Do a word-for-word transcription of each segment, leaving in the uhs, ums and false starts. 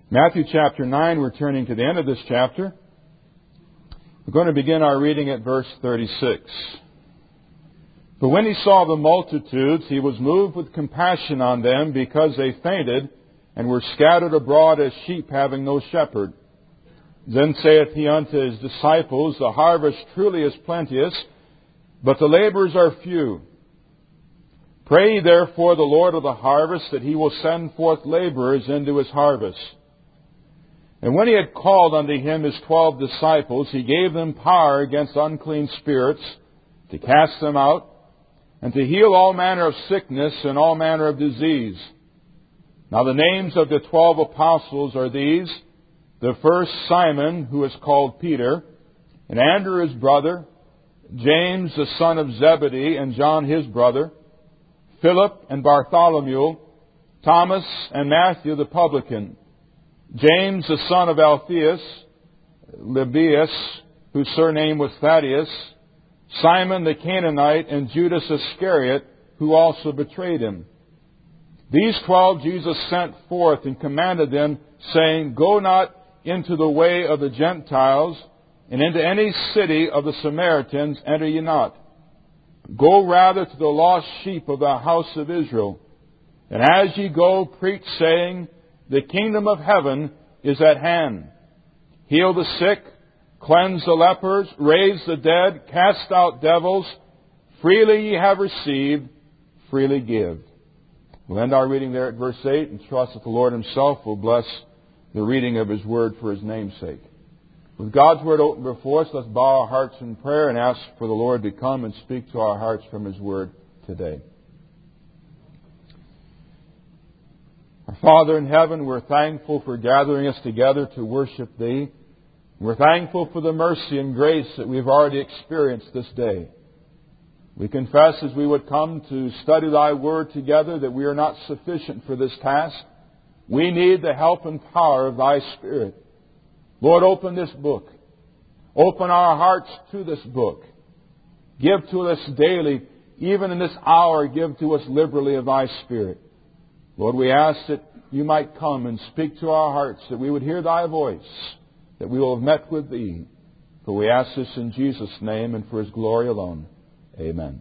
Matthew chapter nine, we're turning to the end of this chapter. We're going to begin our reading at verse thirty-six. But when he saw the multitudes, he was moved with compassion on them, because they fainted and were scattered abroad as sheep having no shepherd. Then saith he unto his disciples, The harvest truly is plenteous, but the laborers are few. Pray ye therefore the Lord of the harvest, that he will send forth laborers into his harvest. And when he had called unto him his twelve disciples, he gave them power against unclean spirits, to cast them out, and to heal all manner of sickness and all manner of disease. Now the names of the twelve apostles are these: the first Simon, who is called Peter, and Andrew his brother, James the son of Zebedee, and John his brother, Philip and Bartholomew, Thomas and Matthew the publican, James the son of Alphaeus, Lebbaeus, whose surname was Thaddeus, Simon the Canaanite, and Judas Iscariot, who also betrayed him. These twelve Jesus sent forth and commanded them, saying, Go not into the way of the Gentiles, and into any city of the Samaritans enter ye not. Go rather to the lost sheep of the house of Israel. And as ye go, preach, saying, The kingdom of heaven is at hand. Heal the sick, cleanse the lepers, raise the dead, cast out devils. Freely ye have received, freely give. We'll end our reading there at verse eight and trust that the Lord Himself will bless the reading of His Word for His name's sake. With God's Word open before us, let's bow our hearts in prayer and ask for the Lord to come and speak to our hearts from His Word today. Our Father in heaven, we're thankful for gathering us together to worship Thee. We're thankful for the mercy and grace that we've already experienced this day. We confess as we would come to study Thy Word together that we are not sufficient for this task. We need the help and power of Thy Spirit. Lord, open this book. Open our hearts to this book. Give to us daily, even in this hour, give to us liberally of Thy Spirit. Lord, we ask that You might come and speak to our hearts, that we would hear Thy voice, that we will have met with Thee. For we ask this in Jesus' name and for His glory alone. Amen.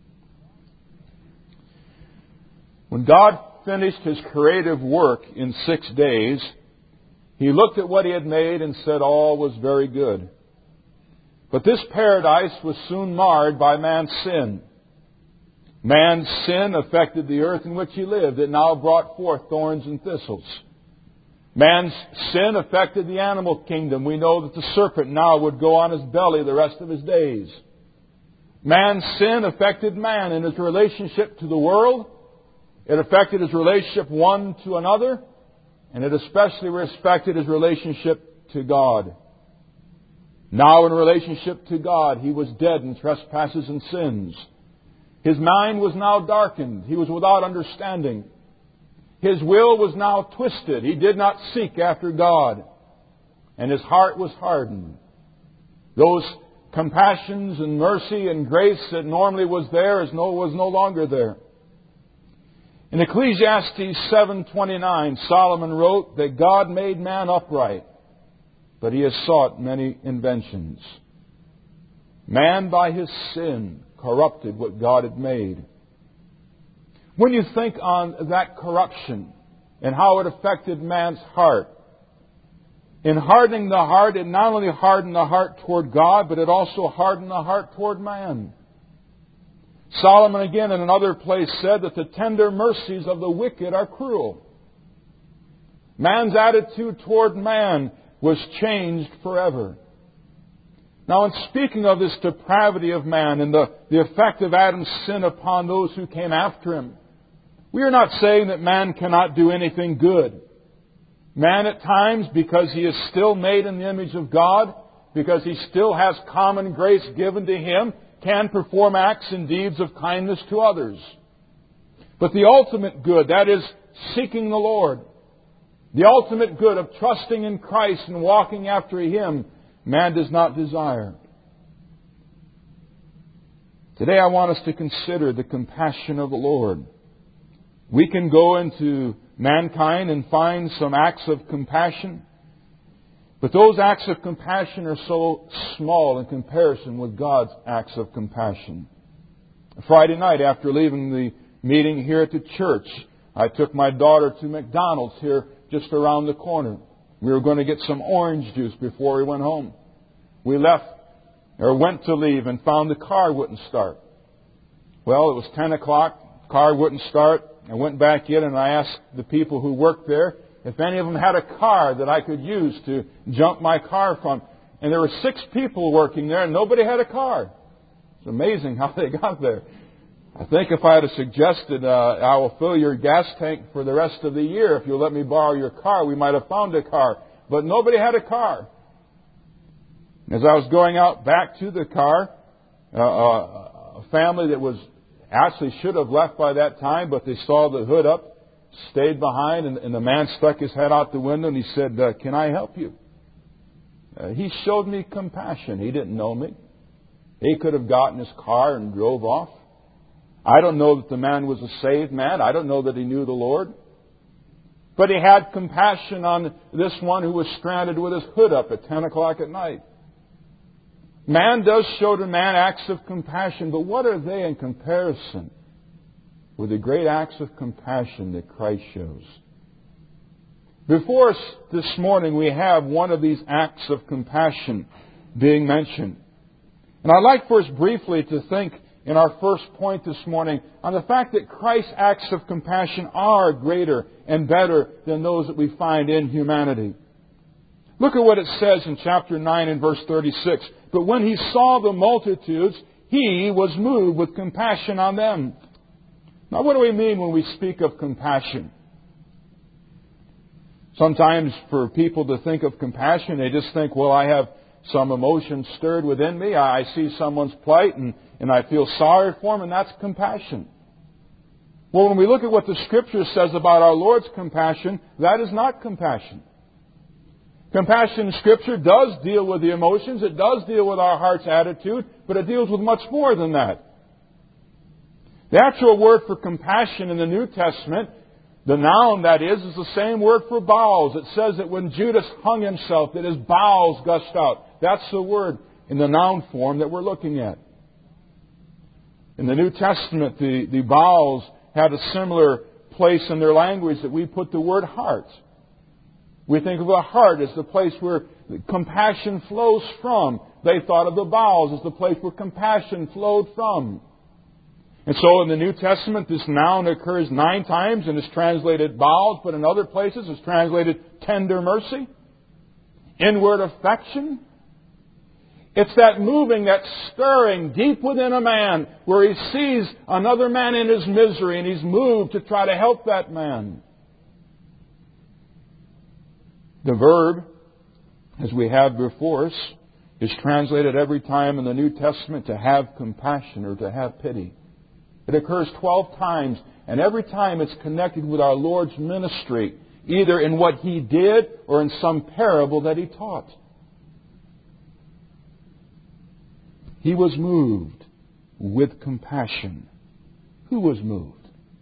When God finished His creative work in six days, He looked at what He had made and said all was very good. But this paradise was soon marred by man's sin. Man's sin affected the earth in which he lived. It now brought forth thorns and thistles. Man's sin affected the animal kingdom. We know that the serpent now would go on his belly the rest of his days. Man's sin affected man in his relationship to the world. It affected his relationship one to another. And it especially respected his relationship to God. Now in relationship to God, he was dead in trespasses and sins. His mind was now darkened. He was without understanding. His will was now twisted. He did not seek after God. And his heart was hardened. Those compassions and mercy and grace that normally was there is no, was no longer there. In Ecclesiastes seven twenty-nine, Solomon wrote that God made man upright, but he has sought many inventions. Man by his sin corrupted what God had made. When you think on that corruption and how it affected man's heart, in hardening the heart, it not only hardened the heart toward God, but it also hardened the heart toward man. Solomon again in another place said that the tender mercies of the wicked are cruel. Man's attitude toward man was changed forever. Now, in speaking of this depravity of man and the, the effect of Adam's sin upon those who came after him, we are not saying that man cannot do anything good. Man at times, because he is still made in the image of God, because he still has common grace given to him, can perform acts and deeds of kindness to others. But the ultimate good, that is seeking the Lord, the ultimate good of trusting in Christ and walking after Him, man does not desire. Today I want us to consider the compassion of the Lord. We can go into mankind and find some acts of compassion. But those acts of compassion are so small in comparison with God's acts of compassion. Friday night, after leaving the meeting here at the church, I took my daughter to McDonald's here just around the corner. We were going to get some orange juice before we went home. We left, or went to leave, and found the car wouldn't start. Well, it was ten o'clock. Car wouldn't start. I went back in and I asked the people who worked there if any of them had a car that I could use to jump my car from. And there were six people working there and nobody had a car. It's amazing how they got there. I think if I had suggested, uh, I will fill your gas tank for the rest of the year, if you'll let me borrow your car, we might have found a car. But nobody had a car. As I was going out back to the car, uh, a family that was actually should have left by that time, but they saw the hood up, stayed behind, and, and the man stuck his head out the window and he said, uh, can I help you? Uh, he showed me compassion. He didn't know me. He could have gotten his car and drove off. I don't know that the man was a saved man. I don't know that he knew the Lord. But he had compassion on this one who was stranded with his hood up at ten o'clock at night. Man does show to man acts of compassion, but what are they in comparison with the great acts of compassion that Christ shows? Before us this morning, we have one of these acts of compassion being mentioned. And I'd like for us briefly to think in our first point this morning on the fact that Christ's acts of compassion are greater and better than those that we find in humanity. Look at what it says in chapter nine and verse thirty-six. But when he saw the multitudes, he was moved with compassion on them. Now, what do we mean when we speak of compassion? Sometimes for people to think of compassion, they just think, well, I have some emotion stirred within me. I see someone's plight and, and I feel sorry for them, and that's compassion. Well, when we look at what the Scripture says about our Lord's compassion, that is not compassion. Compassion in Scripture does deal with the emotions. It does deal with our heart's attitude, but it deals with much more than that. The actual word for compassion in the New Testament, the noun that is, is the same word for bowels. It says that when Judas hung himself, that his bowels gushed out. That's the word in the noun form that we're looking at. In the New Testament, the, the bowels had a similar place in their language that we put the word heart. We think of the heart as the place where compassion flows from. They thought of the bowels as the place where compassion flowed from. And so in the New Testament, this noun occurs nine times and is translated bowels, but in other places it's translated tender mercy, inward affection. It's that moving, that stirring deep within a man where he sees another man in his misery and he's moved to try to help that man. The verb, as we have before us, is translated every time in the New Testament to have compassion or to have pity. It occurs twelve times, and every time it's connected with our Lord's ministry, either in what He did or in some parable that He taught. He was moved with compassion. Who was moved?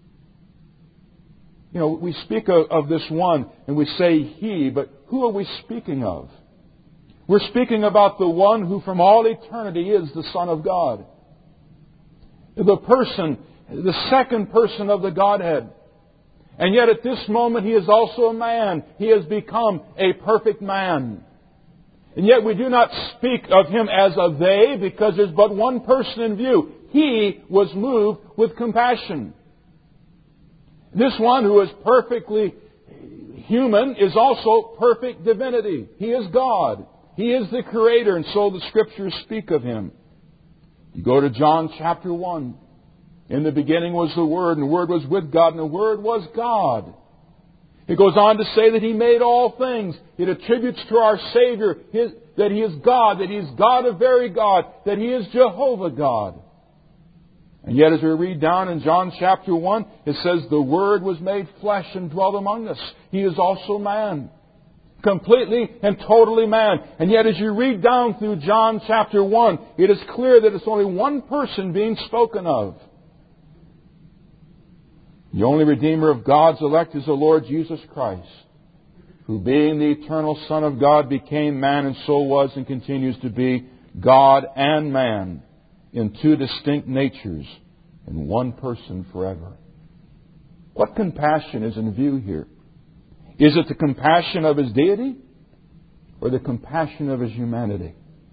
You know, we speak of, of this one and we say He, but who are we speaking of? We're speaking about the one who from all eternity is the Son of God. The person, the second person of the Godhead. And yet at this moment He is also a man. He has become a perfect man. And yet we do not speak of Him as a they because there's but one person in view. He was moved with compassion. This one who is perfectly human is also perfect divinity. He is God. He is the Creator, and so the Scriptures speak of Him. You go to John chapter one. In the beginning was the Word, and the Word was with God, and the Word was God. It goes on to say that He made all things. It attributes to our Savior his, that He is God, that He is God of very God, that He is Jehovah God. And yet as we read down in John chapter one, it says the Word was made flesh and dwelt among us. He is also man. Completely and totally man. And yet as you read down through John chapter one, it is clear that it's only one person being spoken of. The only Redeemer of God's elect is the Lord Jesus Christ, who being the eternal Son of God became man and so was and continues to be God and man in two distinct natures in one person forever. What compassion is in view here? Is it the compassion of His deity or the compassion of His humanity?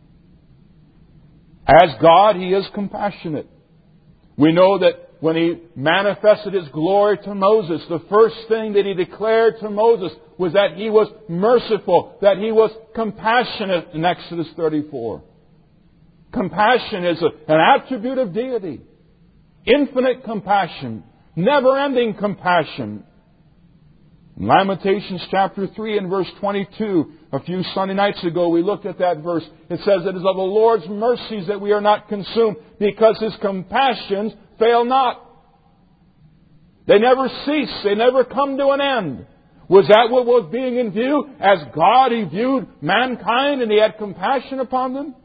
As God, He is compassionate. We know that when He manifested His glory to Moses, the first thing that He declared to Moses was that He was merciful, that He was compassionate in Exodus thirty-four. Compassion is a, an attribute of deity. Infinite compassion. Never-ending compassion. In Lamentations chapter three and verse twenty-two, a few Sunday nights ago we looked at that verse. It says, "It is of the Lord's mercies that we are not consumed, because His compassions fail not." They never cease. They never come to an end. Was that what was being in view? As God, He viewed mankind and He had compassion upon them?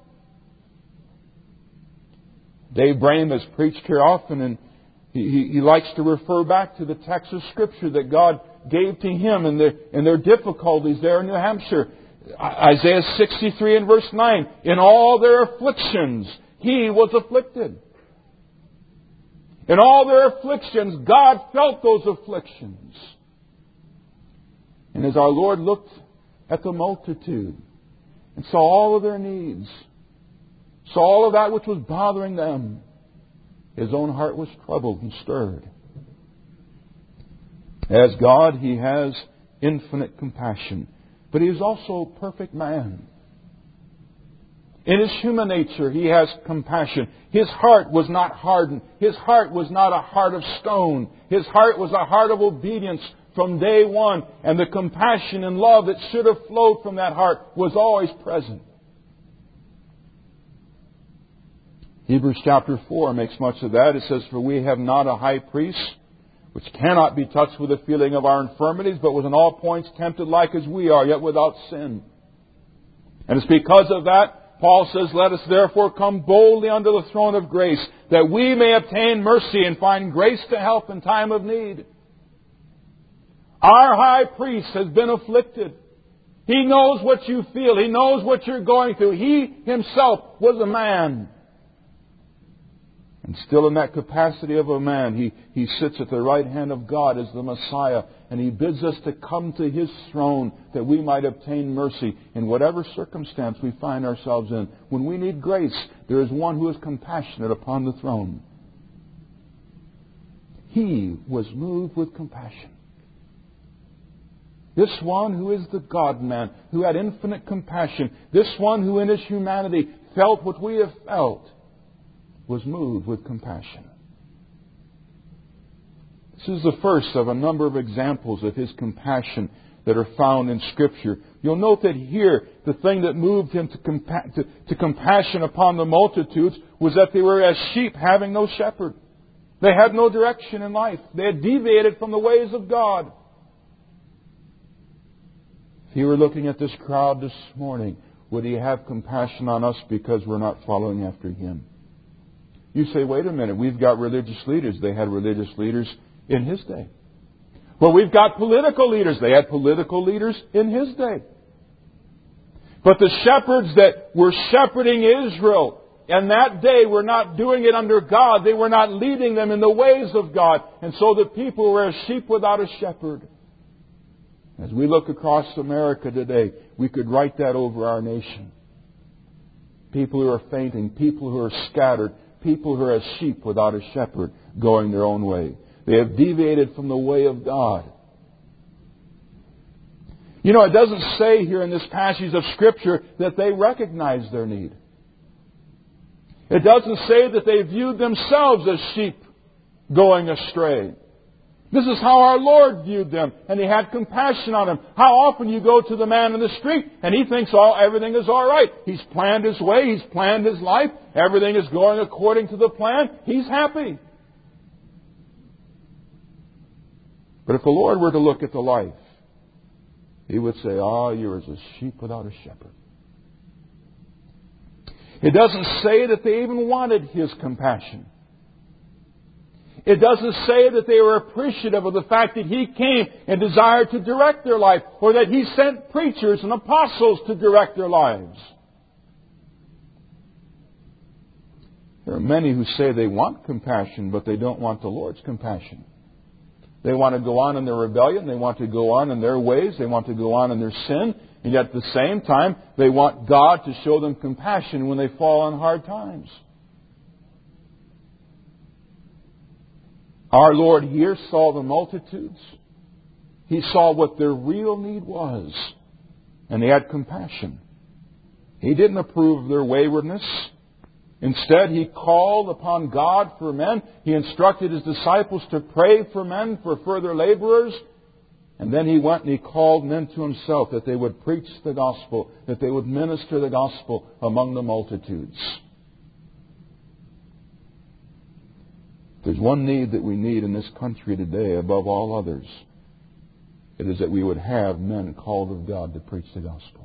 Dave Brame has preached here often, and he, he, he likes to refer back to the text of Scripture that God gave to him in their, in their difficulties there in New Hampshire. Isaiah sixty-three and verse nine. "In all their afflictions, He was afflicted." In all their afflictions, God felt those afflictions. And as our Lord looked at the multitude and saw all of their needs, saw all of that which was bothering them, His own heart was troubled and stirred. As God, He has infinite compassion. But He is also a perfect man. In His human nature, He has compassion. His heart was not hardened. His heart was not a heart of stone. His heart was a heart of obedience from day one. And the compassion and love that should have flowed from that heart was always present. Hebrews chapter four makes much of that. It says, "For we have not a high priest which cannot be touched with the feeling of our infirmities, but was in all points tempted like as we are, yet without sin." And it's because of that, Paul says, "Let us therefore come boldly unto the throne of grace, that we may obtain mercy and find grace to help in time of need." Our high priest has been afflicted. He knows what you feel. He knows what you're going through. He Himself was a man. And still in that capacity of a man, he, he sits at the right hand of God as the Messiah. And He bids us to come to His throne that we might obtain mercy in whatever circumstance we find ourselves in. When we need grace, there is one who is compassionate upon the throne. He was moved with compassion. This one who is the God-man, who had infinite compassion, this one who in His humanity felt what we have felt, was moved with compassion. This is the first of a number of examples of His compassion that are found in Scripture. You'll note that here, the thing that moved Him to, compa- to, to compassion upon the multitudes was that they were as sheep having no shepherd. They had no direction in life. They had deviated from the ways of God. If He were looking at this crowd this morning, would He have compassion on us because we're not following after Him? You say, wait a minute, we've got religious leaders. They had religious leaders in His day. Well, we've got political leaders. They had political leaders in His day. But the shepherds that were shepherding Israel in that day were not doing it under God. They were not leading them in the ways of God. And so the people were as sheep without a shepherd. As we look across America today, we could write that over our nation. People who are fainting, people who are scattered, people who are as sheep without a shepherd, going their own way. They have deviated from the way of God. You know, it doesn't say here in this passage of Scripture that they recognized their need. It doesn't say that they viewed themselves as sheep going astray. This is how our Lord viewed them, and He had compassion on them. How often you go to the man in the street, and he thinks all everything is all right. He's planned his way, he's planned his life, everything is going according to the plan. He's happy. But if the Lord were to look at the life, He would say, "Ah, you're as a sheep without a shepherd." It doesn't say that they even wanted His compassion. It doesn't say that they were appreciative of the fact that He came and desired to direct their life, or that He sent preachers and apostles to direct their lives. There are many who say they want compassion, but they don't want the Lord's compassion. They want to go on in their rebellion. They want to go on in their ways. They want to go on in their sin. And yet at the same time, they want God to show them compassion when they fall on hard times. Our Lord here saw the multitudes. He saw what their real need was. And He had compassion. He didn't approve of their waywardness. Instead, He called upon God for men. He instructed His disciples to pray for men, for further laborers. And then He went and He called men to Himself, that they would preach the gospel, that they would minister the gospel among the multitudes. There's one need that we need in this country today above all others. It is that we would have men called of God to preach the gospel.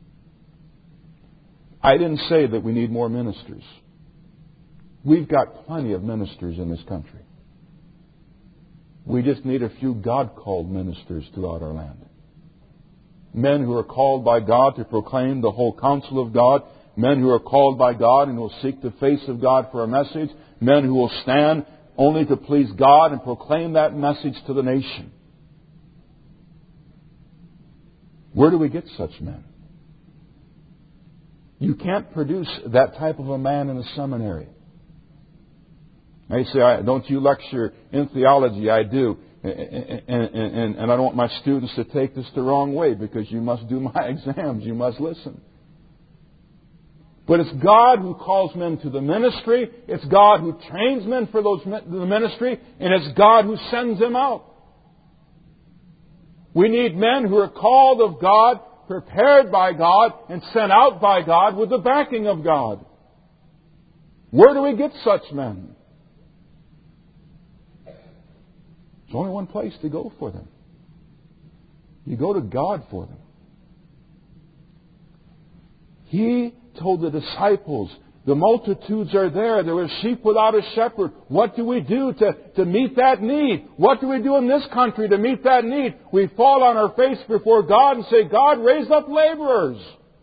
I didn't say that we need more ministers. We've got plenty of ministers in this country. We just need a few God-called ministers throughout our land. Men who are called by God to proclaim the whole counsel of God. Men who are called by God and will seek the face of God for a message. Men who will stand only to please God and proclaim that message to the nation. Where do we get such men? You can't produce that type of a man in a seminary. They say, don't you lecture in theology? I do. And, and, and, and I don't want my students to take this the wrong way, because you must do my exams. You must listen. But it's God who calls men to the ministry. It's God who trains men for those the ministry. And it's God who sends them out. We need men who are called of God, prepared by God, and sent out by God with the backing of God. Where do we get such men? There's only one place to go for them. You go to God for them. He told the disciples, the multitudes are there. There were sheep without a shepherd. What do we do to, to meet that need? What do we do in this country to meet that need? We fall on our face before God and say, God, raise up laborers.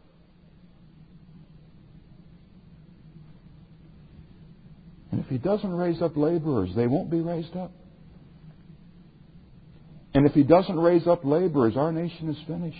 And if He doesn't raise up laborers, they won't be raised up. And if He doesn't raise up laborers, our nation is finished.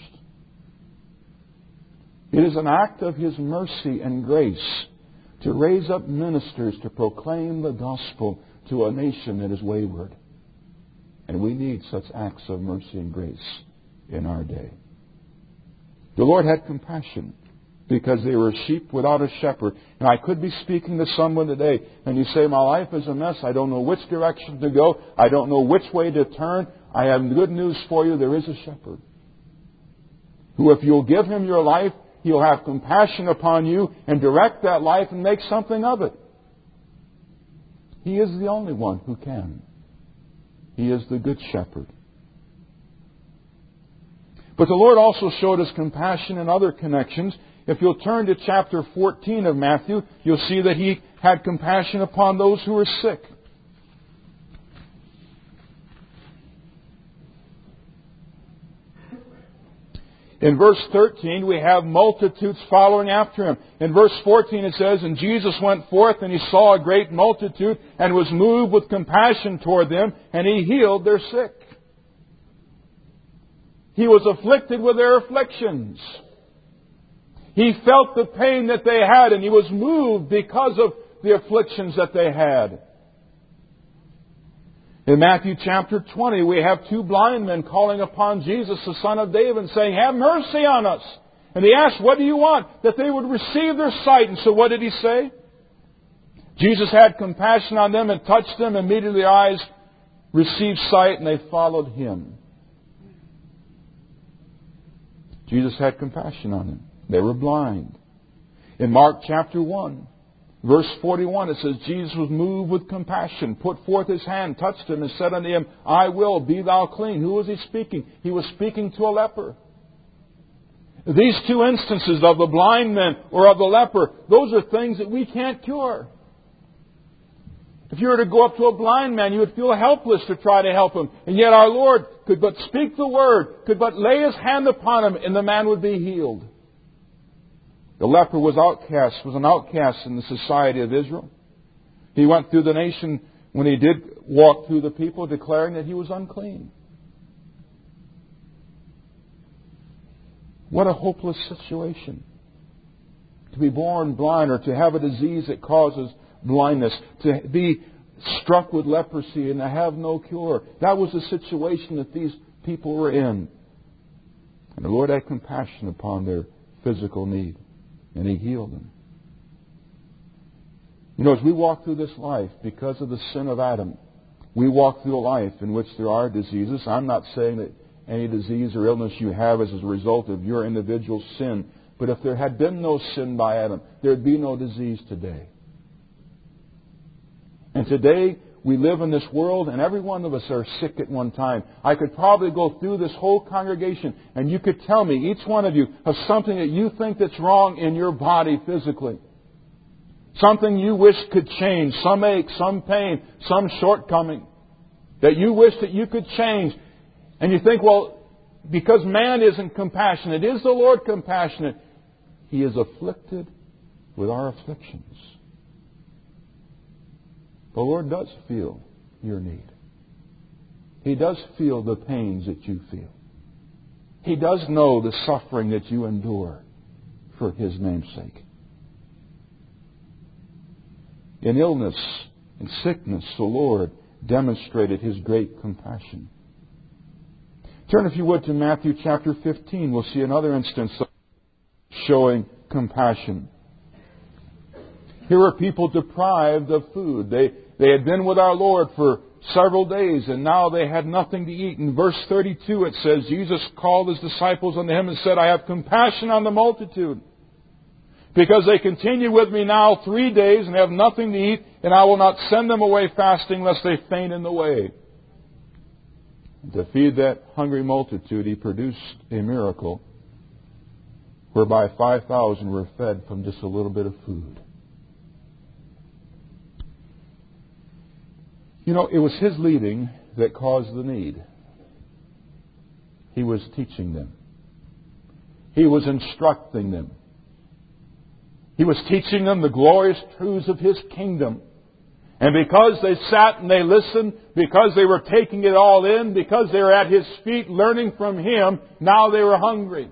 It is an act of His mercy and grace to raise up ministers to proclaim the gospel to a nation that is wayward. And we need such acts of mercy and grace in our day. The Lord had compassion because they were sheep without a shepherd. And I could be speaking to someone today, and you say, my life is a mess. I don't know which direction to go. I don't know which way to turn. I have good news for you. There is a shepherd who, if you'll give Him your life, He'll have compassion upon you and direct that life and make something of it. He is the only one who can. He is the good shepherd. But the Lord also showed us compassion in other connections. If you'll turn to chapter fourteen of Matthew, you'll see that He had compassion upon those who were sick. In verse thirteen, we have multitudes following after Him. In verse fourteen, it says, and Jesus went forth, and He saw a great multitude, and was moved with compassion toward them, and He healed their sick. He was afflicted with their afflictions. He felt the pain that they had, and He was moved because of the afflictions that they had. In Matthew chapter twenty, we have two blind men calling upon Jesus, the Son of David, saying, have mercy on us. And He asked, what do you want? That they would receive their sight. And so what did He say? Jesus had compassion on them and touched them. Immediately their eyes received sight, and they followed Him. Jesus had compassion on them. They were blind. In Mark chapter one, verse forty-one, it says, Jesus was moved with compassion, put forth His hand, touched him, and said unto him, I will, be thou clean. Who was He speaking? He was speaking to a leper. These two instances of the blind men or of the leper, those are things that we can't cure. If you were to go up to a blind man, you would feel helpless to try to help him. And yet our Lord could but speak the word, could but lay His hand upon him, and the man would be healed. The leper was outcast, was an outcast in the society of Israel. He went through the nation when he did walk through the people, declaring that he was unclean. What a hopeless situation. To be born blind, or to have a disease that causes blindness, to be struck with leprosy and to have no cure. That was the situation that these people were in. And the Lord had compassion upon their physical need, and He healed them. You know, as we walk through this life, because of the sin of Adam, we walk through a life in which there are diseases. I'm not saying that any disease or illness you have is as a result of your individual sin. But if there had been no sin by Adam, there would be no disease today. And today, we live in this world, and every one of us are sick at one time. I could probably go through this whole congregation, and you could tell me, each one of you, of something that you think that's wrong in your body physically. Something you wish could change. Some ache, some pain, some shortcoming that you wish that you could change. And you think, well, because man isn't compassionate, is the Lord compassionate? He is afflicted with our afflictions. The Lord does feel your need. He does feel the pains that you feel. He does know the suffering that you endure for His name's sake. In illness and sickness, the Lord demonstrated His great compassion. Turn, if you would, to Matthew chapter fifteen. We'll see another instance of showing compassion. Here were people deprived of food. They, they had been with our Lord for several days, and now they had nothing to eat. In verse thirty-two it says, Jesus called His disciples unto Him and said, I have compassion on the multitude, because they continue with me now three days and have nothing to eat, and I will not send them away fasting, lest they faint in the way. To feed that hungry multitude, He produced a miracle whereby five thousand were fed from just a little bit of food. You know, it was His leading that caused the need. He was teaching them. He was instructing them. He was teaching them the glorious truths of His kingdom. And because they sat and they listened, because they were taking it all in, because they were at His feet learning from Him, now they were hungry.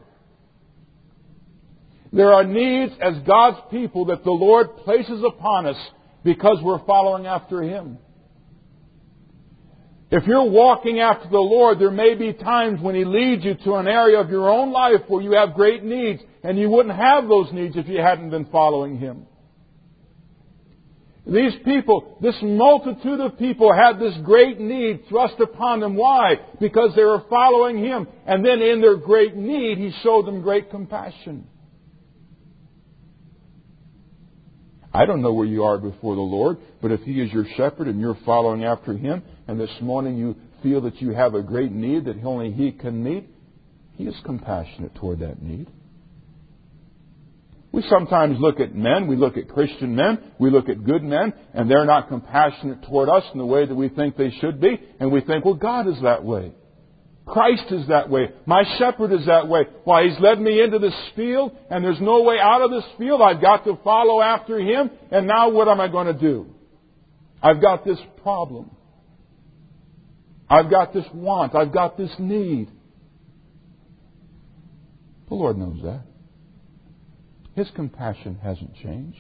There are needs as God's people that the Lord places upon us because we're following after Him. If you're walking after the Lord, there may be times when He leads you to an area of your own life where you have great needs, and you wouldn't have those needs if you hadn't been following Him. These people, this multitude of people had this great need thrust upon them. Why? Because they were following Him. And then in their great need, He showed them great compassion. I don't know where you are before the Lord, but if He is your shepherd and you're following after Him, and this morning you feel that you have a great need that only He can meet, He is compassionate toward that need. We sometimes look at men, we look at Christian men, we look at good men, and they're not compassionate toward us in the way that we think they should be. And we think, well, God is that way. Christ is that way. My shepherd is that way. Why, He's led me into this field, and there's no way out of this field. I've got to follow after Him, and now what am I going to do? I've got this problem. I've got this want. I've got this need. The Lord knows that. His compassion hasn't changed.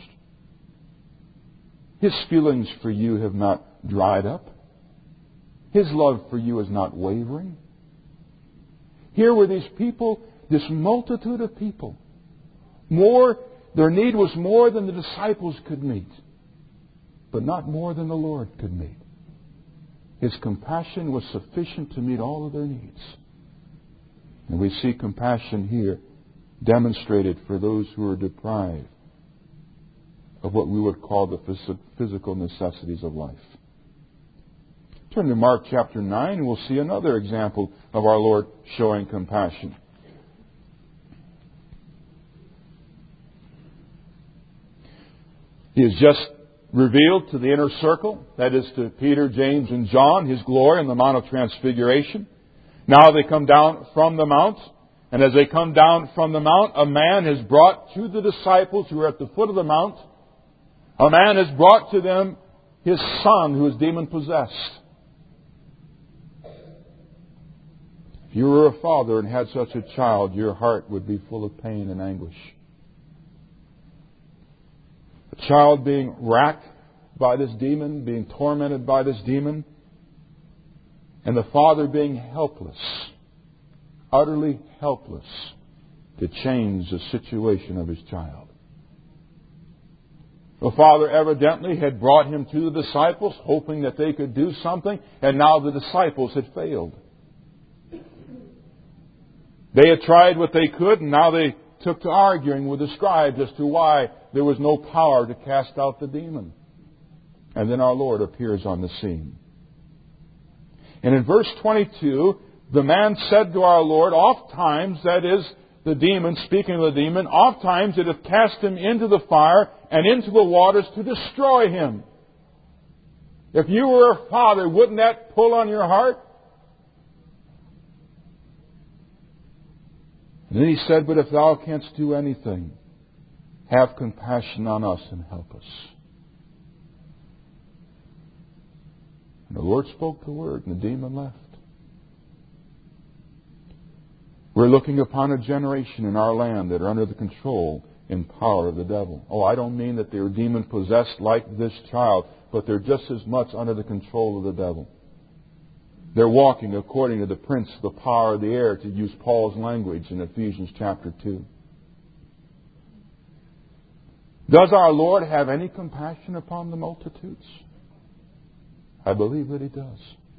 His feelings for you have not dried up. His love for you is not wavering. Here were these people, this multitude of people. More, their need was more than the disciples could meet, but not more than the Lord could meet. His compassion was sufficient to meet all of their needs. And we see compassion here demonstrated for those who are deprived of what we would call the physical necessities of life. Turn to Mark chapter nine and we'll see another example of our Lord showing compassion. He has just revealed to the inner circle, that is to Peter, James, and John, His glory on the Mount of Transfiguration. Now they come down from the mount, and as they come down from the mount, a man has brought to the disciples who are at the foot of the mount, a man has brought to them his son who is demon-possessed. If you were a father and had such a child, your heart would be full of pain and anguish. A child being racked by this demon, being tormented by this demon, and the father being helpless, utterly helpless to change the situation of his child. The father evidently had brought him to the disciples, hoping that they could do something, and now the disciples had failed. They had tried what they could, and now they took to arguing with the scribes as to why there was no power to cast out the demon. And then our Lord appears on the scene. And in verse twenty-two, the man said to our Lord, oft times, that is, the demon, speaking of the demon, oft times it hath cast him into the fire and into the waters to destroy him. If you were a father, wouldn't that pull on your heart? And then he said, but if thou canst do anything, have compassion on us and help us. And the Lord spoke the word, and the demon left. We're looking upon a generation in our land that are under the control and power of the devil. Oh, I don't mean that they're demon-possessed like this child, but they're just as much under the control of the devil. They're walking according to the prince, the power of the air, to use Paul's language in Ephesians chapter two. Does our Lord have any compassion upon the multitudes? I believe that He does.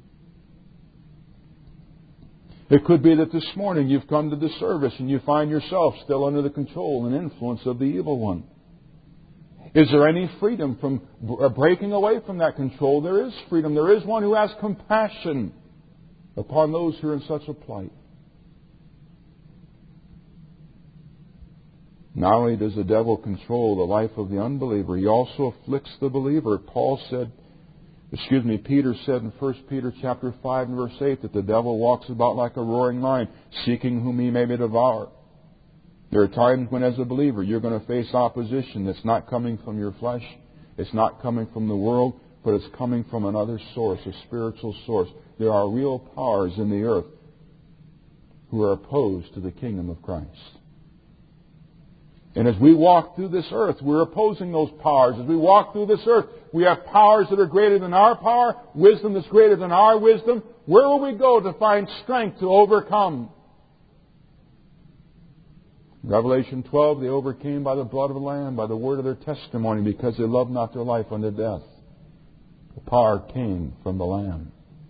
It could be that this morning you've come to the service and you find yourself still under the control and influence of the evil one. Is there any freedom from breaking away from that control? There is freedom. There is one who has compassion upon those who are in such a plight. Not only does the devil control the life of the unbeliever, he also afflicts the believer. Paul said, excuse me, Peter said in First Peter chapter five and verse eight that the devil walks about like a roaring lion, seeking whom he may devour. There are times when as a believer you're going to face opposition that's not coming from your flesh, it's not coming from the world, but it's coming from another source, a spiritual source. There are real powers in the earth who are opposed to the kingdom of Christ. And as we walk through this earth, we're opposing those powers. As we walk through this earth, we have powers that are greater than our power, wisdom that's greater than our wisdom. Where will we go to find strength to overcome? Revelation twelve, they overcame by the blood of the Lamb, by the word of their testimony, because they loved not their life unto death. The power came from the Lamb.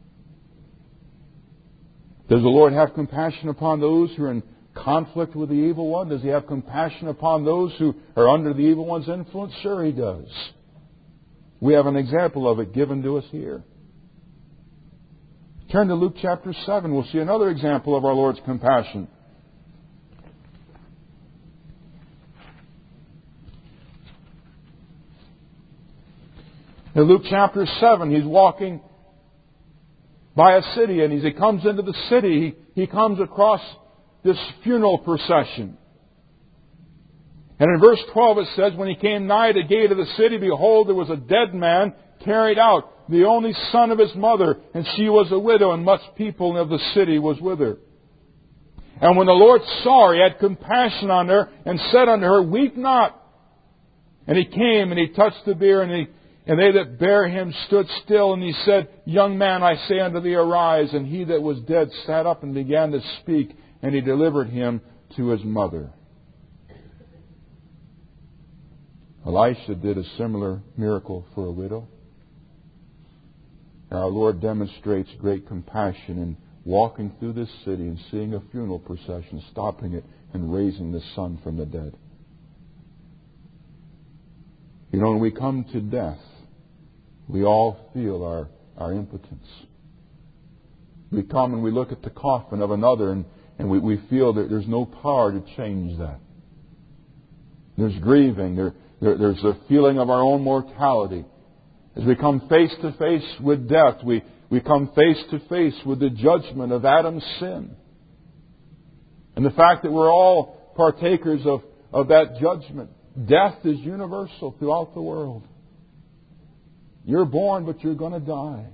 Does the Lord have compassion upon those who are in conflict with the evil one? Does He have compassion upon those who are under the evil one's influence? Sure He does. We have an example of it given to us here. Turn to Luke chapter seven. We'll see another example of our Lord's compassion. In Luke chapter seven, He's walking by a city, and as He comes into the city, He, he comes across this funeral procession. And in verse twelve it says, when He came nigh the gate of the city, behold, there was a dead man carried out, the only son of his mother, and she was a widow, and much people of the city was with her. And when the Lord saw her, He had compassion on her, and said unto her, weep not. And He came, and He touched the bier, and He And they that bare him stood still, and He said, young man, I say unto thee, arise. And he that was dead sat up and began to speak, and He delivered him to his mother. Elisha did a similar miracle for a widow. And our Lord demonstrates great compassion in walking through this city and seeing a funeral procession, stopping it, and raising the son from the dead. You know, when we come to death, we all feel our, our impotence. We come and we look at the coffin of another, and, and we, we feel that there's no power to change that. There's grieving. There, there, there's a feeling of our own mortality. As we come face to face with death, we, we come face to face with the judgment of Adam's sin. And the fact that we're all partakers of, of that judgment. Death is universal throughout the world. You're born, but you're going to die.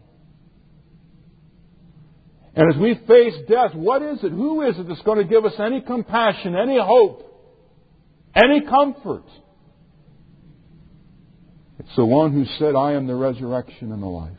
And as we face death, what is it? Who is it that's going to give us any compassion, any hope, any comfort? It's the one who said, I am the resurrection and the life.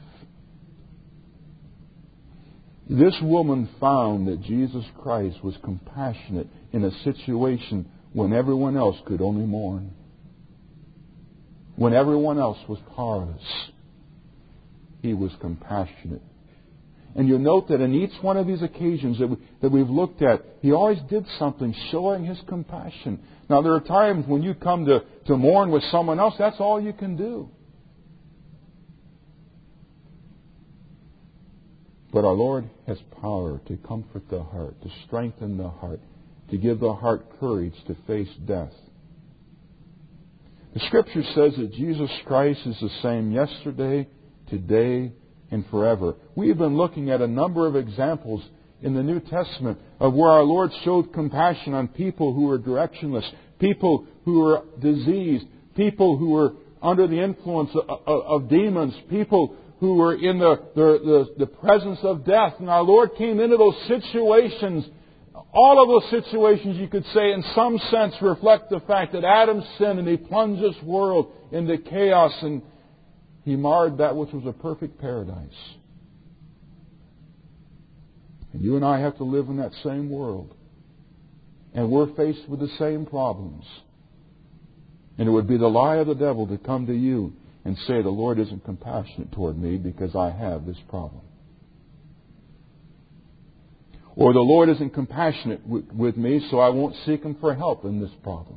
This woman found that Jesus Christ was compassionate in a situation when everyone else could only mourn. When everyone else was powerless, He was compassionate. And you'll note that in each one of these occasions that, we, that we've looked at, He always did something showing His compassion. Now, there are times when you come to, to mourn with someone else, that's all you can do. But our Lord has power to comfort the heart, to strengthen the heart, to give the heart courage to face death. The Scripture says that Jesus Christ is the same yesterday, today, and forever. We've been looking at a number of examples in the New Testament of where our Lord showed compassion on people who were directionless, people who were diseased, people who were under the influence of, of, of demons, people who were in the, the, the, the presence of death. And our Lord came into those situations. All of those situations, you could say, in some sense reflect the fact that Adam sinned and he plunged this world into chaos and He marred that which was a perfect paradise. And you and I have to live in that same world. And we're faced with the same problems. And it would be the lie of the devil to come to you and say, the Lord isn't compassionate toward me because I have this problem. Or the Lord isn't compassionate with, with me, so I won't seek Him for help in this problem.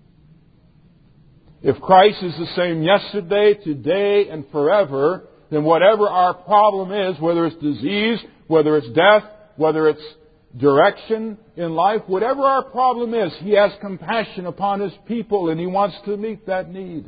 If Christ is the same yesterday, today, and forever, then whatever our problem is, whether it's disease, whether it's death, whether it's direction in life, whatever our problem is, He has compassion upon His people and He wants to meet that need.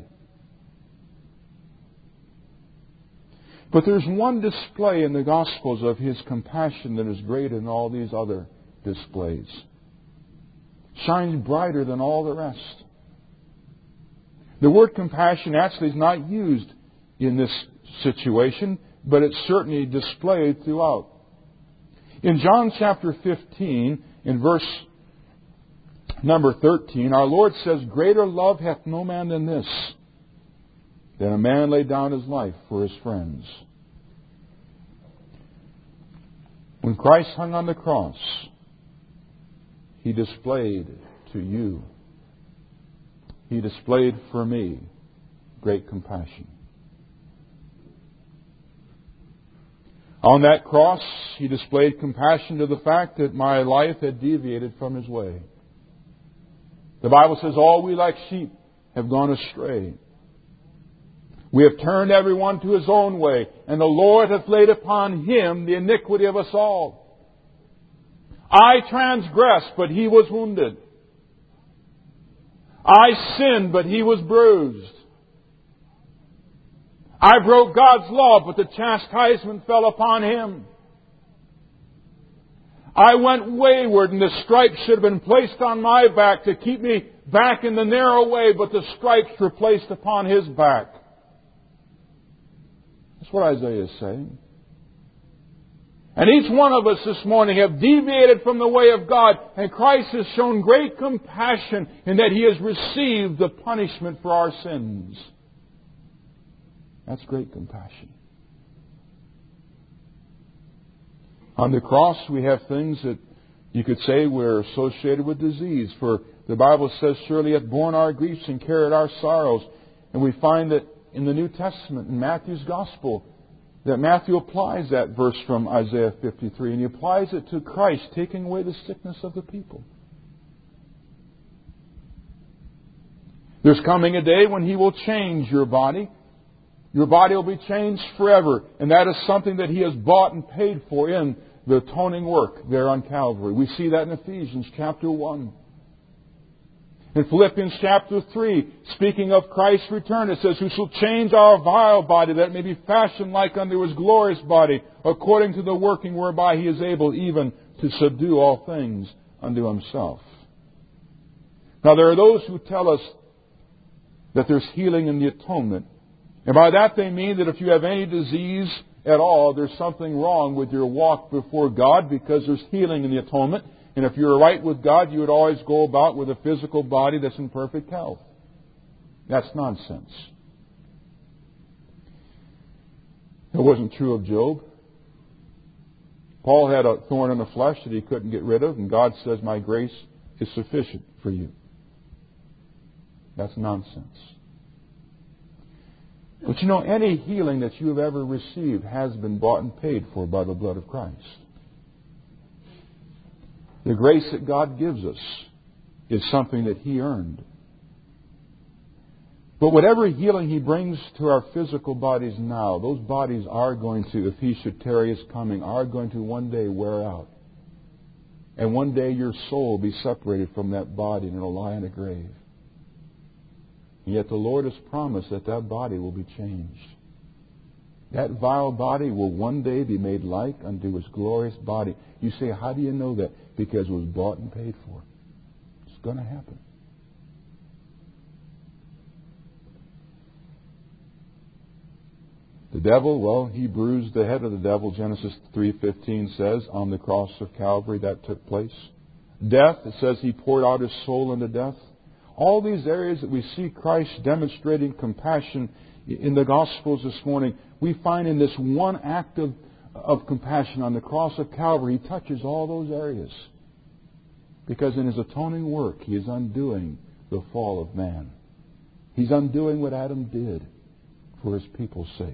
But there's one display in the Gospels of His compassion that is greater than all these other displays. Shines brighter than all the rest. The word compassion actually is not used in this situation, but it's certainly displayed throughout. In John chapter fifteen, in verse number thirteen, our Lord says, greater love hath no man than this, that a man lay down his life for his friends. When Christ hung on the cross, He displayed to you, He displayed for me great compassion. On that cross, He displayed compassion to the fact that my life had deviated from His way. The Bible says, all we like sheep have gone astray. We have turned everyone to his own way, and the Lord hath laid upon Him the iniquity of us all. I transgressed, but He was wounded. I sinned, but He was bruised. I broke God's law, but the chastisement fell upon Him. I went wayward, and the stripes should have been placed on my back to keep me back in the narrow way, but the stripes were placed upon His back. That's what Isaiah is saying. And each one of us this morning have deviated from the way of God, and Christ has shown great compassion in that He has received the punishment for our sins. That's great compassion. On the cross we have things that you could say were associated with disease. For the Bible says, surely hath borne our griefs and carried our sorrows. And we find that in the New Testament, in Matthew's Gospel, that Matthew applies that verse from Isaiah fifty-three, and he applies it to Christ taking away the sickness of the people. There's coming a day when He will change your body. Your body will be changed forever, and that is something that He has bought and paid for in the atoning work there on Calvary. We see that in Ephesians chapter one. In Philippians chapter three, speaking of Christ's return, it says, who shall change our vile body, that it may be fashioned like unto His glorious body, according to the working whereby He is able even to subdue all things unto Himself. Now there are those who tell us that there's healing in the atonement. And by that they mean that if you have any disease at all, there's something wrong with your walk before God, because there's healing in the atonement. And if you're right with God, you would always go about with a physical body that's in perfect health. That's nonsense. It wasn't true of Job. Paul had a thorn in the flesh that he couldn't get rid of, and God says, my grace is sufficient for you. That's nonsense. But you know, any healing that you have ever received has been bought and paid for by the blood of Christ. The grace that God gives us is something that He earned. But whatever healing He brings to our physical bodies now, those bodies are going to, if He should tarry His coming, are going to one day wear out. And one day your soul will be separated from that body and it will lie in a grave. And yet the Lord has promised that that body will be changed. That vile body will one day be made like unto His glorious body. You say, how do you know that? Because it was bought and paid for. It's going to happen. The devil, well, He bruised the head of the devil, Genesis three fifteen says, on the cross of Calvary that took place. Death, it says He poured out His soul into death. All these areas that we see Christ demonstrating compassion in the Gospels this morning, we find in this one act of, of compassion on the cross of Calvary, He touches all those areas. Because in His atoning work, He is undoing the fall of man. He's undoing what Adam did for His people's sake.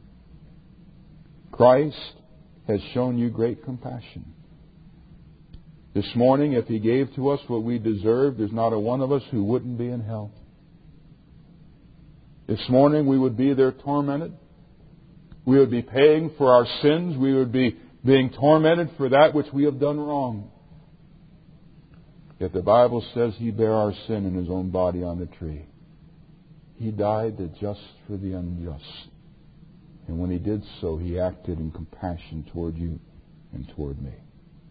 Christ has shown you great compassion. This morning, if He gave to us what we deserve, there's not a one of us who wouldn't be in hell. This morning, we would be there tormented. We would be paying for our sins. We would be being tormented for that which we have done wrong. Yet the Bible says He bare our sin in His own body on the tree. He died the just for the unjust. And when He did so, He acted in compassion toward you and toward me.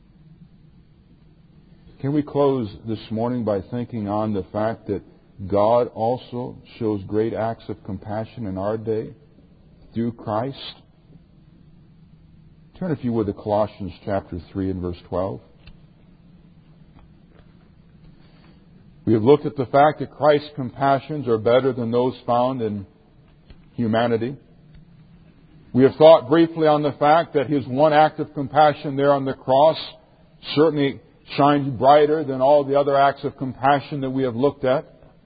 Can we close this morning by thinking on the fact that God also shows great acts of compassion in our day through Christ? Turn, if you would, to Colossians chapter three and verse twelve. We have looked at the fact that Christ's compassions are better than those found in humanity. We have thought briefly on the fact that His one act of compassion there on the cross certainly shines brighter than all the other acts of compassion that we have looked at.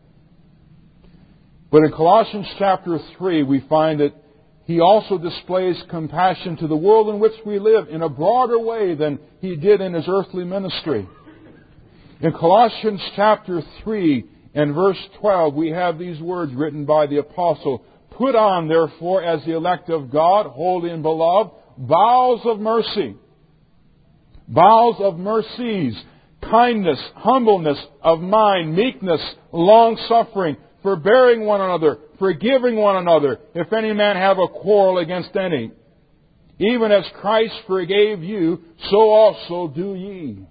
But in Colossians chapter three, we find that He also displays compassion to the world in which we live in a broader way than He did in His earthly ministry. In Colossians chapter three and verse twelve, we have these words written by the apostle. Put on, therefore, as the elect of God, holy and beloved, bowels of mercy. Bowels of mercies, kindness, humbleness of mind, meekness, long-suffering, forbearing one another, forgiving one another, if any man have a quarrel against any. Even as Christ forgave you, so also do ye.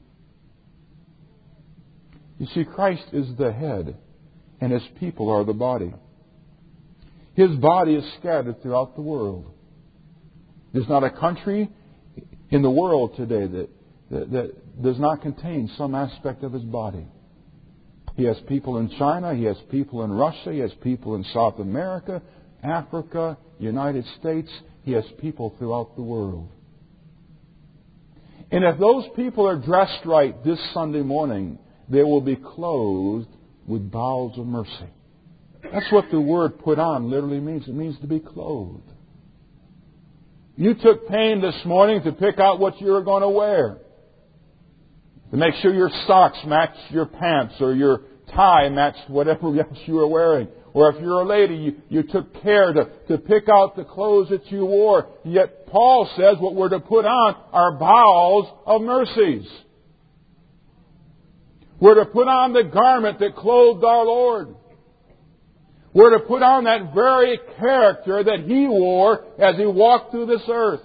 You see, Christ is the head, and His people are the body. His body is scattered throughout the world. There's not a country in the world today that, that, that does not contain some aspect of His body. He has people in China, He has people in Russia, He has people in South America, Africa, United States. He has people throughout the world. And if those people are dressed right this Sunday morning, they will be clothed with bowels of mercy. That's what the word put on literally means. It means to be clothed. You took pain this morning to pick out what you were going to wear. To make sure your socks matched your pants or your tie matched whatever else you were wearing. Or if you're a lady, you, you took care to, to pick out the clothes that you wore. Yet Paul says what we're to put on are bowels of mercies. We're to put on the garment that clothed our Lord. We're to put on that very character that He wore as He walked through this earth.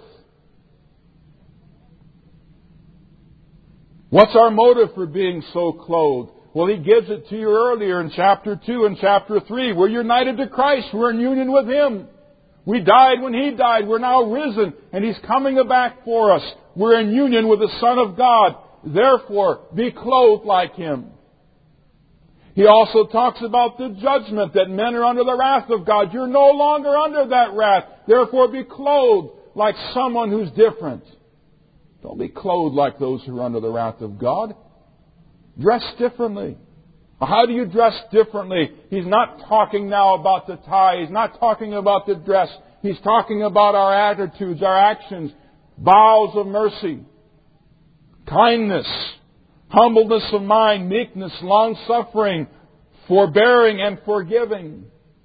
What's our motive for being so clothed? Well, He gives it to you earlier in chapter two and chapter three. We're united to Christ. We're in union with Him. We died when He died. We're now risen, and He's coming back for us. We're in union with the Son of God. Therefore, be clothed like Him. He also talks about the judgment that men are under the wrath of God. You're no longer under that wrath. Therefore, be clothed like someone who's different. Don't be clothed like those who are under the wrath of God. Dress differently. How do you dress differently? He's not talking now about the tie. He's not talking about the dress. He's talking about our attitudes, our actions, bowels of mercy, kindness, humbleness of mind, meekness, long-suffering, forbearing, and forgiving.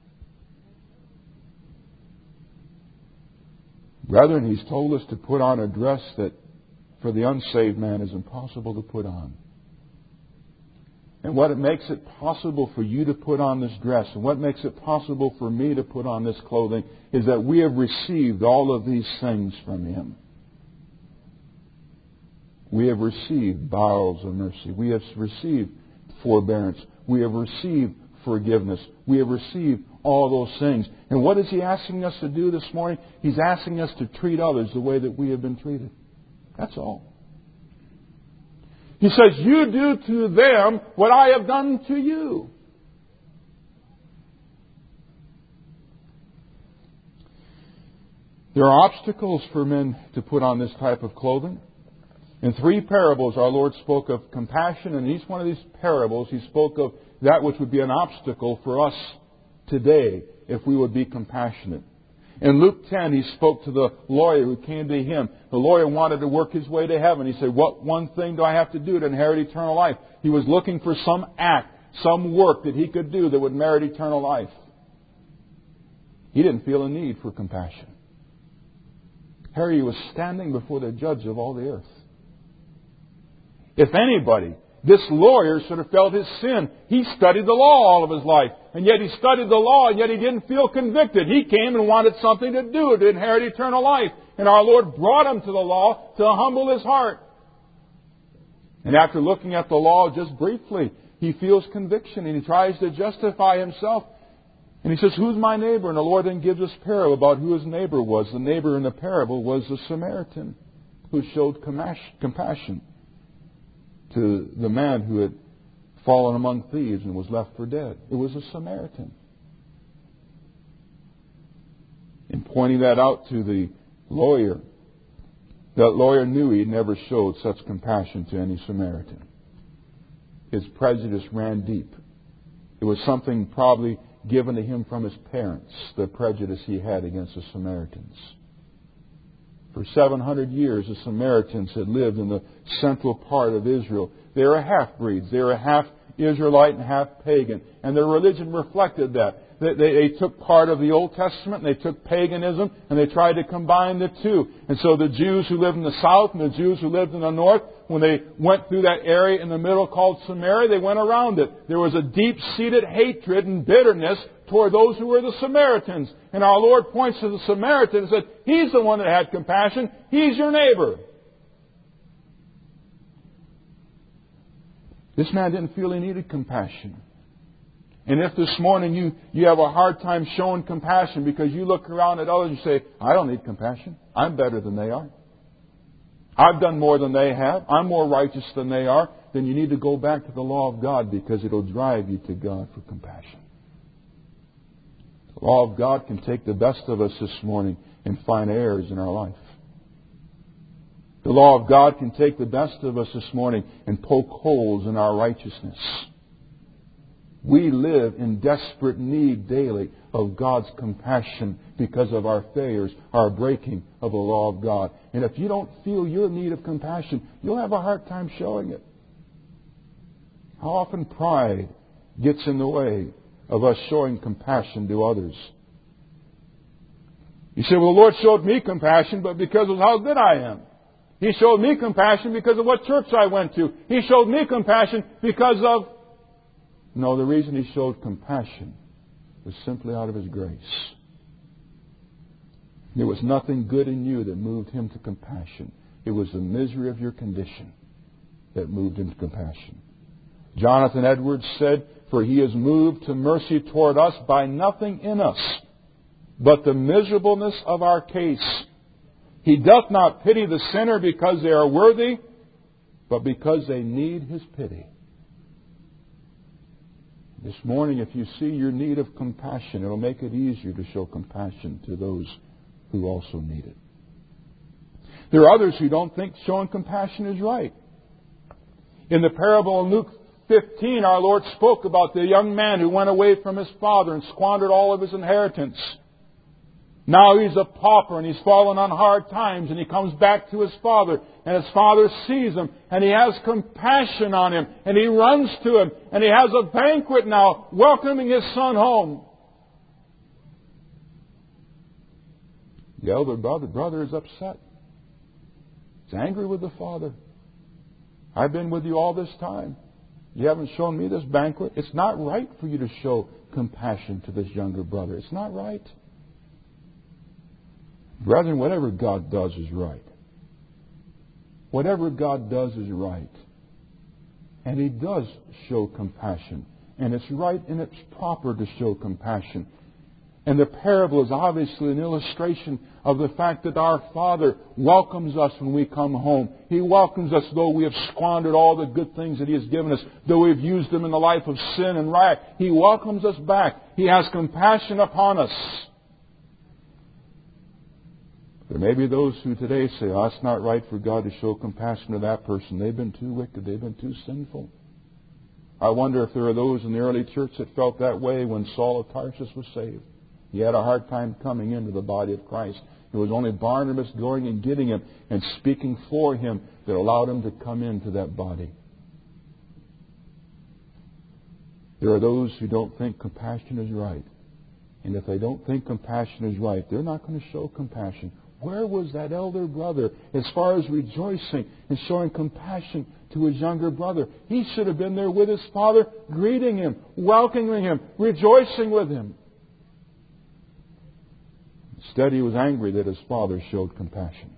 Brethren, He's told us to put on a dress that for the unsaved man is impossible to put on. And what it makes it possible for you to put on this dress, and what makes it possible for me to put on this clothing, is that we have received all of these things from Him. We have received bowels of mercy. We have received forbearance. We have received forgiveness. We have received all those things. And what is He asking us to do this morning? He's asking us to treat others the way that we have been treated. That's all. He says, you do to them what I have done to you. There are obstacles for men to put on this type of clothing. In three parables, our Lord spoke of compassion, and in each one of these parables, He spoke of that which would be an obstacle for us today if we would be compassionate. In Luke ten, He spoke to the lawyer who came to Him. The lawyer wanted to work his way to heaven. He said, what one thing do I have to do to inherit eternal life? He was looking for some act, some work that he could do that would merit eternal life. He didn't feel a need for compassion. Harry was standing before the judge of all the earth. If anybody, this lawyer should have felt his sin. He studied the law all of his life. And yet he studied the law, and yet he didn't feel convicted. He came and wanted something to do to inherit eternal life. And our Lord brought him to the law to humble his heart. And after looking at the law just briefly, he feels conviction and he tries to justify himself. And he says, who's my neighbor? And the Lord then gives us parable about who his neighbor was. The neighbor in the parable was the Samaritan who showed compassion to the man who had fallen among thieves and was left for dead. It was a Samaritan. In pointing that out to the lawyer, that lawyer knew he never showed such compassion to any Samaritan. His prejudice ran deep. It was something probably given to him from his parents, the prejudice he had against the Samaritans. For seven hundred years, the Samaritans had lived in the central part of Israel. They were half-breeds. They were half Israelite and half pagan. And their religion reflected that. They, they, they took part of the Old Testament and they took paganism and they tried to combine the two. And so the Jews who lived in the south and the Jews who lived in the north, when they went through that area in the middle called Samaria, they went around it. There was a deep-seated hatred and bitterness toward those who were the Samaritans. And our Lord points to the Samaritan and said, He's the one that had compassion. He's your neighbor. This man didn't feel he needed compassion. And if this morning you, you have a hard time showing compassion because you look around at others and say, I don't need compassion. I'm better than they are. I've done more than they have. I'm more righteous than they are. Then you need to go back to the law of God because it'll drive you to God for compassion. The law of God can take the best of us this morning and find errors in our life. The law of God can take the best of us this morning and poke holes in our righteousness. We live in desperate need daily of God's compassion because of our failures, our breaking of the law of God. And if you don't feel your need of compassion, you'll have a hard time showing it. How often pride gets in the way of us showing compassion to others. You say, well, the Lord showed me compassion, but because of how good I am. He showed me compassion because of what church I went to. He showed me compassion because of... No, the reason He showed compassion was simply out of His grace. There was nothing good in you that moved Him to compassion. It was the misery of your condition that moved Him to compassion. Jonathan Edwards said, "For He is moved to mercy toward us by nothing in us, but the miserableness of our case. He doth not pity the sinner because they are worthy, but because they need His pity." This morning, if you see your need of compassion, it will make it easier to show compassion to those who also need it. There are others who don't think showing compassion is right. In the parable in Luke fifteen, our Lord spoke about the young man who went away from his father and squandered all of his inheritance. Now he's a pauper and he's fallen on hard times, and he comes back to his father, and his father sees him and he has compassion on him, and he runs to him, and he has a banquet now welcoming his son home. The elder brother, brother is upset. He's angry with the father. I've been with you all this time. You haven't shown me this banquet. It's not right for you to show compassion to this younger brother. It's not right. Brethren, whatever God does is right. Whatever God does is right. And He does show compassion. And it's right and it's proper to show compassion. And the parable is obviously an illustration of the fact that our Father welcomes us when we come home. He welcomes us though we have squandered all the good things that He has given us, though we've used them in the life of sin and riot. He welcomes us back. He has compassion upon us. There may be those who today say, "Oh, it's not right for God to show compassion to that person. They've been too wicked. They've been too sinful." I wonder if there are those in the early church that felt that way when Saul of Tarsus was saved. He had a hard time coming into the body of Christ. It was only Barnabas going and getting him and speaking for him that allowed him to come into that body. There are those who don't think compassion is right. And if they don't think compassion is right, they're not going to show compassion. Where was that elder brother as far as rejoicing and showing compassion to his younger brother? He should have been there with his father, greeting him, welcoming him, rejoicing with him. Instead, he was angry that his father showed compassion.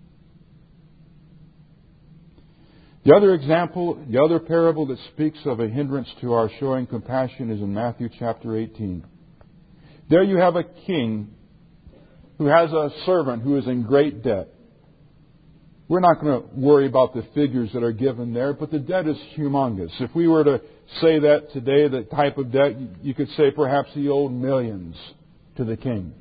The other example, the other parable that speaks of a hindrance to our showing compassion is in Matthew chapter eighteen. There you have a king who has a servant who is in great debt. We're not going to worry about the figures that are given there, but the debt is humongous. If we were to say that today, the type of debt, you could say perhaps he owed millions to the king.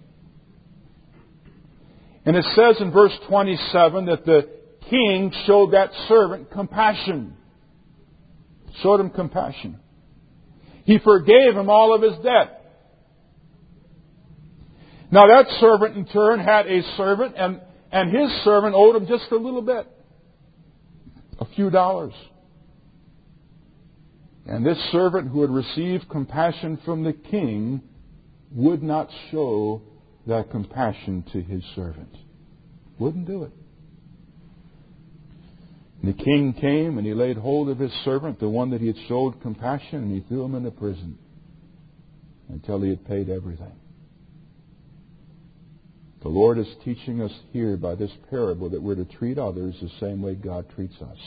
And it says in verse twenty-seven that the king showed that servant compassion. Showed him compassion. He forgave him all of his debt. Now that servant in turn had a servant, and, and his servant owed him just a little bit. A few dollars. And this servant who had received compassion from the king would not show that compassion to his servant. Wouldn't do it. And the king came and he laid hold of his servant, the one that he had showed compassion, and he threw him into prison until he had paid everything. The Lord is teaching us here by this parable that we're to treat others the same way God treats us.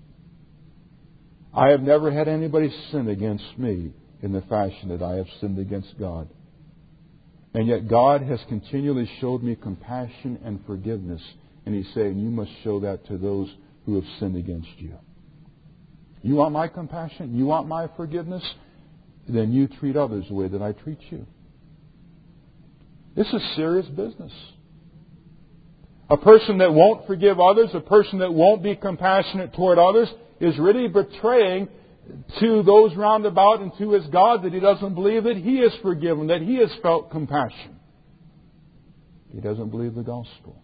I have never had anybody sin against me in the fashion that I have sinned against God. And yet God has continually showed me compassion and forgiveness. And He's saying, you must show that to those who have sinned against you. You want my compassion? You want my forgiveness? Then you treat others the way that I treat you. This is serious business. A person that won't forgive others, a person that won't be compassionate toward others, is really betraying to those round about and to his God that he doesn't believe that he is forgiven, that he has felt compassion. He doesn't believe the gospel.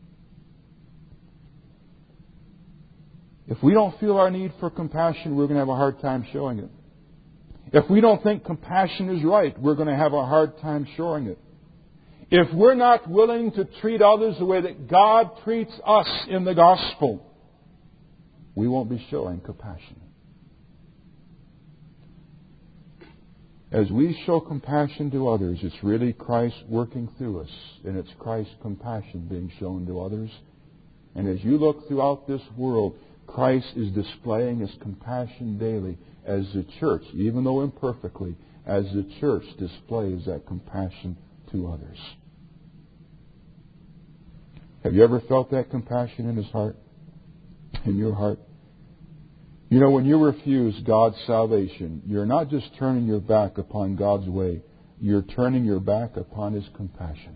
If we don't feel our need for compassion, we're going to have a hard time showing it. If we don't think compassion is right, we're going to have a hard time showing it. If we're not willing to treat others the way that God treats us in the gospel, we won't be showing compassion. As we show compassion to others, it's really Christ working through us, and it's Christ's compassion being shown to others. And as you look throughout this world, Christ is displaying His compassion daily as the church, even though imperfectly, as the church displays that compassion to others. Have you ever felt that compassion in His heart? In your heart? You know, when you refuse God's salvation, you're not just turning your back upon God's way, you're turning your back upon His compassion.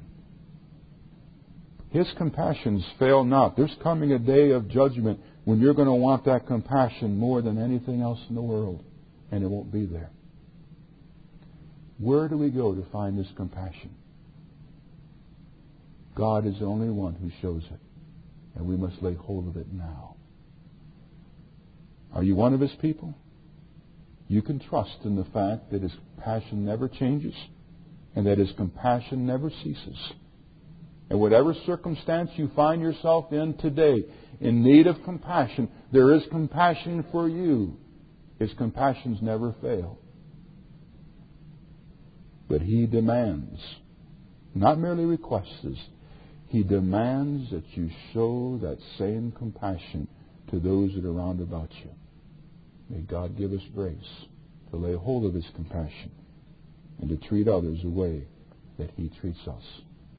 His compassions fail not. There's coming a day of judgment when you're going to want that compassion more than anything else in the world, and it won't be there. Where do we go to find this compassion? God is the only one who shows it, and we must lay hold of it now. Are you one of His people? You can trust in the fact that His passion never changes and that His compassion never ceases. And whatever circumstance you find yourself in today, in need of compassion, there is compassion for you. His compassions never fail. But He demands, not merely requests, He demands that you show that same compassion to those that are round about you. May God give us grace to lay hold of His compassion and to treat others the way that He treats us.